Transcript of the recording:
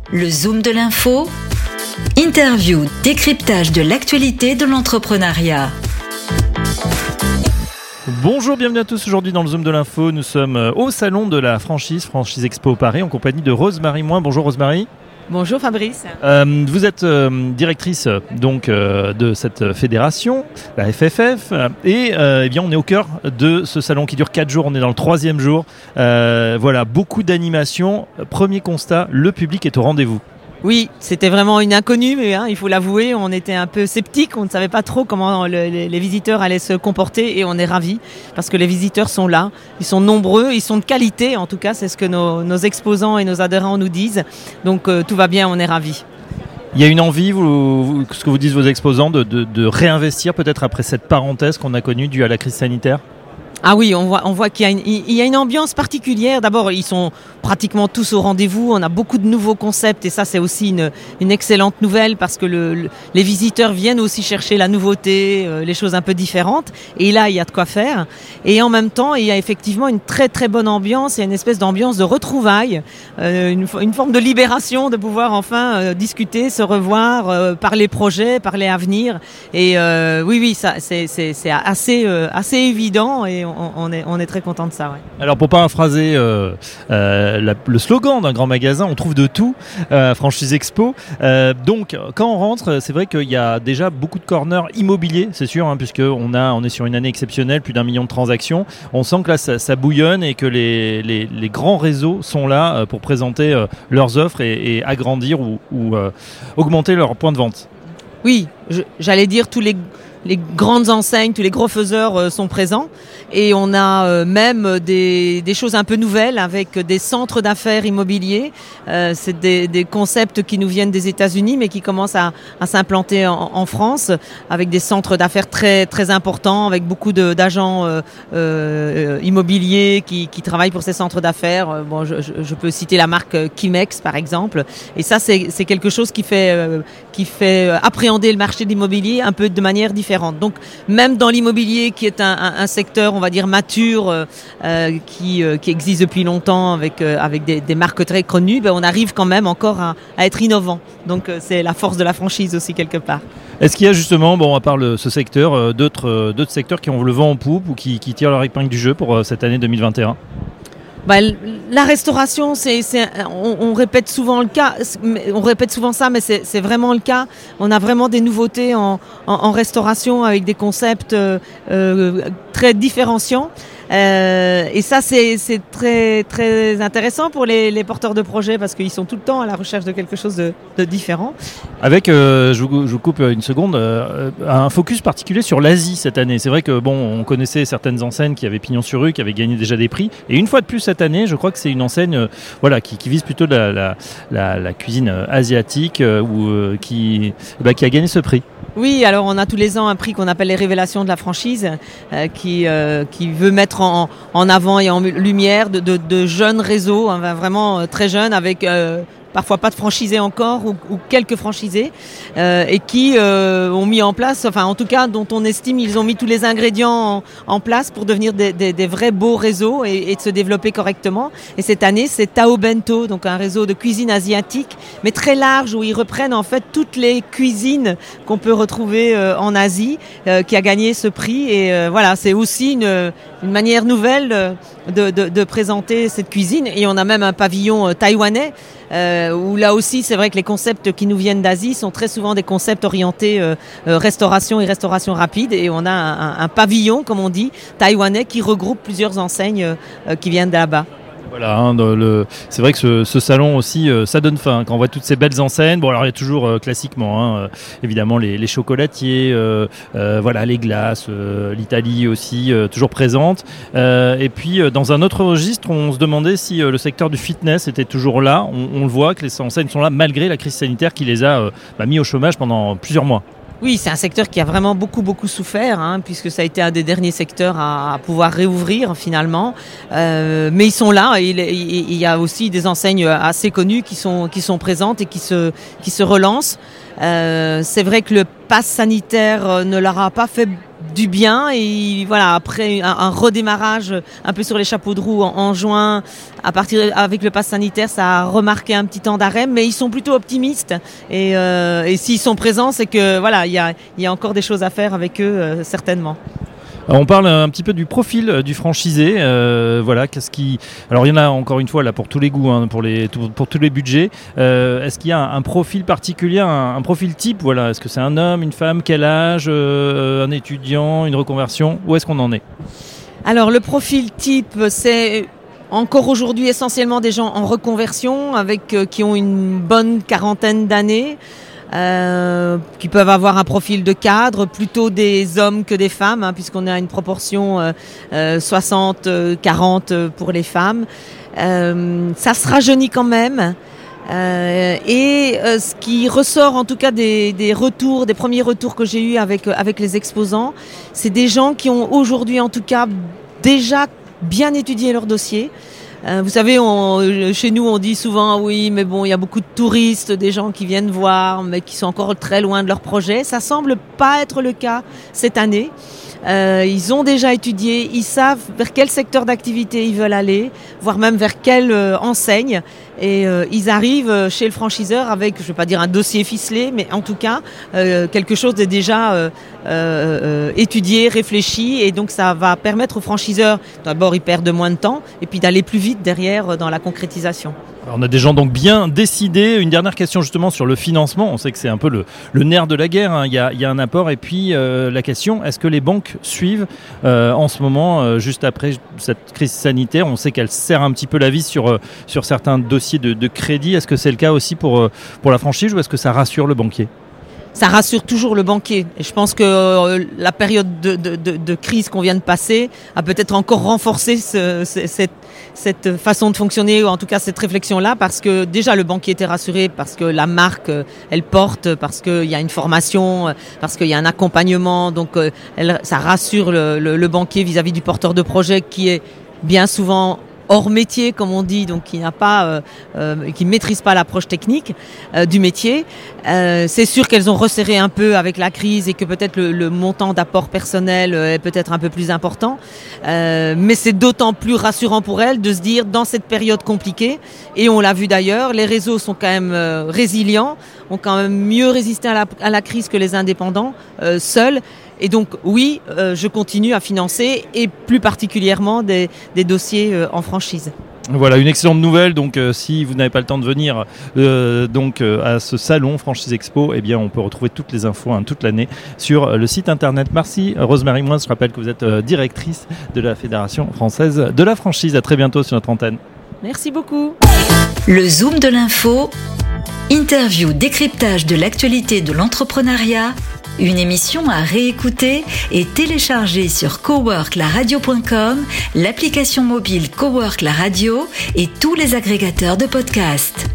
Le Zoom de l'info, interview, décryptage de l'actualité de l'entrepreneuriat. Bonjour, bienvenue à tous. Aujourd'hui dans le Zoom de l'info, nous sommes au salon de la Franchise Expo Paris, en compagnie de Rosemary Moin. Bonjour Rosemary. Bonjour Fabrice. Vous êtes directrice donc de cette fédération, la FFF, et eh bien on est au cœur de ce salon qui dure 4 jours. On est dans le 3e jour. Voilà, beaucoup d'animations. Premier constat, le public est au rendez-vous. Oui, c'était vraiment une inconnue, mais il faut l'avouer, on était un peu sceptiques, on ne savait pas trop comment les visiteurs allaient se comporter et on est ravis parce que les visiteurs sont là, ils sont nombreux, ils sont de qualité, en tout cas c'est ce que nos exposants et nos adhérents nous disent, donc tout va bien, on est ravis. Il y a une envie, ce que vous disent vos exposants, de réinvestir peut-être après cette parenthèse qu'on a connue due à la crise sanitaire ? Ah oui, on voit qu'il y a une ambiance particulière. D'abord, ils sont pratiquement tous au rendez-vous. On a beaucoup de nouveaux concepts et ça, c'est aussi une excellente nouvelle parce que les visiteurs viennent aussi chercher la nouveauté, les choses un peu différentes. Et là, il y a de quoi faire. Et en même temps, il y a effectivement une très très bonne ambiance. Il y a une espèce d'ambiance de retrouvailles, une forme de libération, de pouvoir enfin discuter, se revoir, parler projet, parler avenir. Et oui, ça c'est assez évident et on est très content de ça. Ouais. Alors pour paraphraser le slogan d'un grand magasin, on trouve de tout, Franchise Expo. Donc quand on rentre, c'est vrai qu'il y a déjà beaucoup de corners immobiliers, c'est sûr, puisqu'on est sur une année exceptionnelle, plus d'1 million de transactions. On sent que là ça bouillonne et que les grands réseaux sont là pour présenter leurs offres et agrandir ou augmenter leurs points de vente. Oui, j'allais dire tous les grandes enseignes, tous les gros faiseurs sont présents et on a même des choses un peu nouvelles avec des centres d'affaires immobiliers. C'est des concepts qui nous viennent des États-Unis mais qui commencent à s'implanter en France avec des centres d'affaires très très importants, avec beaucoup d'agents immobiliers qui travaillent pour ces centres d'affaires. Bon, je peux citer la marque Kimex par exemple. Et ça c'est quelque chose qui fait appréhender le marché de l'immobilier un peu de manière différente. Donc même dans l'immobilier qui est un secteur on va dire mature qui existe depuis longtemps avec des marques très connues, on arrive quand même encore à être innovant. Donc c'est la force de la franchise aussi quelque part. Est-ce qu'il y a justement, à part ce secteur, d'autres secteurs qui ont le vent en poupe ou qui tirent leur épingle du jeu pour cette année 2021 ? La restauration, on répète souvent le cas, on répète souvent ça, mais c'est vraiment le cas. On a vraiment des nouveautés en restauration avec des concepts très différenciants. Et ça, c'est très très intéressant pour les porteurs de projets parce qu'ils sont tout le temps à la recherche de quelque chose de différent. Avec, je vous coupe une seconde, un focus particulier sur l'Asie cette année. C'est vrai que on connaissait certaines enseignes qui avaient pignon sur rue, qui avaient gagné déjà des prix. Et une fois de plus cette année, je crois que c'est une enseigne qui vise plutôt la cuisine asiatique qui a gagné ce prix. Oui, alors on a tous les ans un prix qu'on appelle les révélations de la franchise qui veut mettre en avant et en lumière de jeunes réseaux, vraiment très jeunes avec parfois pas de franchisés encore ou quelques franchisés et qui ont mis en place, en tout cas dont on estime ils ont mis tous les ingrédients en place pour devenir des vrais beaux réseaux et de se développer correctement. Et cette année c'est Tao Bento, donc un réseau de cuisine asiatique mais très large où ils reprennent en fait toutes les cuisines qu'on peut retrouver en Asie qui a gagné ce prix et voilà, c'est aussi une manière nouvelle de présenter cette cuisine et on a même un pavillon taïwanais où là aussi c'est vrai que les concepts qui nous viennent d'Asie sont très souvent des concepts orientés restauration et restauration rapide et on a un pavillon comme on dit taïwanais qui regroupe plusieurs enseignes qui viennent de là-bas. Voilà, c'est vrai que ce salon aussi, ça donne faim quand on voit toutes ces belles enseignes. Bon, alors il y a toujours classiquement, évidemment les chocolatiers, les glaces, l'Italie aussi toujours présente. Et puis dans un autre registre, on se demandait si le secteur du fitness était toujours là. On le voit que les enseignes sont là malgré la crise sanitaire qui les a mis au chômage pendant plusieurs mois. Oui, c'est un secteur qui a vraiment beaucoup souffert, puisque ça a été un des derniers secteurs à pouvoir réouvrir finalement. Mais ils sont là. Il y a aussi des enseignes assez connues qui sont présentes et qui se relancent. C'est vrai que pass sanitaire ne leur a pas fait du bien et voilà, après un redémarrage un peu sur les chapeaux de roue en juin, avec le pass sanitaire, ça a remarqué un petit temps d'arrêt, mais ils sont plutôt optimistes et s'ils sont présents, c'est que voilà, il y a encore des choses à faire avec eux, certainement. Alors on parle un petit peu du profil du franchisé. Voilà, alors il y en a encore une fois là pour tous les goûts, hein, pour tous les budgets. Est-ce qu'il y a un profil particulier, un profil type? Voilà, est-ce que c'est un homme, une femme, quel âge, un étudiant, une reconversion? Où est-ce qu'on en est? Alors le profil type, c'est encore aujourd'hui essentiellement des gens en reconversion qui ont une bonne quarantaine d'années. Qui peuvent avoir un profil de cadre, plutôt des hommes que des femmes, hein, puisqu'on a une proportion 60-40 pour les femmes. Ça se rajeunit quand même. Ce qui ressort en tout cas des premiers retours que j'ai eus avec les exposants, c'est des gens qui ont aujourd'hui en tout cas déjà bien étudié leur dossier. Vous savez, chez nous, on dit souvent, oui, mais bon, il y a beaucoup de touristes, des gens qui viennent voir, mais qui sont encore très loin de leur projet. Ça semble pas être le cas cette année. Ils ont déjà étudié, ils savent vers quel secteur d'activité ils veulent aller, voire même vers quelle enseigne. Et ils arrivent chez le franchiseur avec, je ne vais pas dire un dossier ficelé, mais en tout cas, quelque chose de déjà étudié, réfléchi. Et donc, ça va permettre aux franchiseurs, d'abord, ils perdent moins de temps, et puis d'aller plus vite derrière dans la concrétisation. Alors on a des gens donc bien décidés. Une dernière question justement sur le financement. On sait que c'est un peu le nerf de la guerre, hein. Il y a un apport et puis la question, est-ce que les banques suivent en ce moment, juste après cette crise sanitaire? On sait qu'elle serre un petit peu la vis sur certains dossiers de crédit. Est-ce que c'est le cas aussi pour la franchise ou est-ce que ça rassure le banquier? Ça rassure toujours le banquier. Et je pense que la période de crise qu'on vient de passer a peut-être encore renforcé cette façon de fonctionner, ou en tout cas cette réflexion-là, parce que déjà le banquier était rassuré, parce que la marque, elle porte, parce qu'il y a une formation, parce qu'il y a un accompagnement. Donc ça rassure le banquier vis-à-vis du porteur de projet qui est bien souvent hors métier, comme on dit, donc qui maîtrise pas l'approche technique du métier. C'est sûr qu'elles ont resserré un peu avec la crise et que peut-être le montant d'apport personnel est peut-être un peu plus important. Mais c'est d'autant plus rassurant pour elles de se dire, dans cette période compliquée, et on l'a vu d'ailleurs, les réseaux sont quand même résilients, ont quand même mieux résisté à la crise que les indépendants seuls. Et donc oui, je continue à financer et plus particulièrement des dossiers en franchise. Voilà, une excellente nouvelle. Donc si vous n'avez pas le temps de venir à ce salon Franchise Expo, eh bien on peut retrouver toutes les infos toute l'année sur le site internet. Merci Rosemary Moins, je rappelle que vous êtes directrice de la Fédération française de la franchise. À très bientôt sur notre antenne. Merci beaucoup. Le Zoom de l'info, interview, décryptage de l'actualité de l'entrepreneuriat. Une émission à réécouter et télécharger sur coworklaradio.com, l'application mobile Cowork la radio et tous les agrégateurs de podcasts.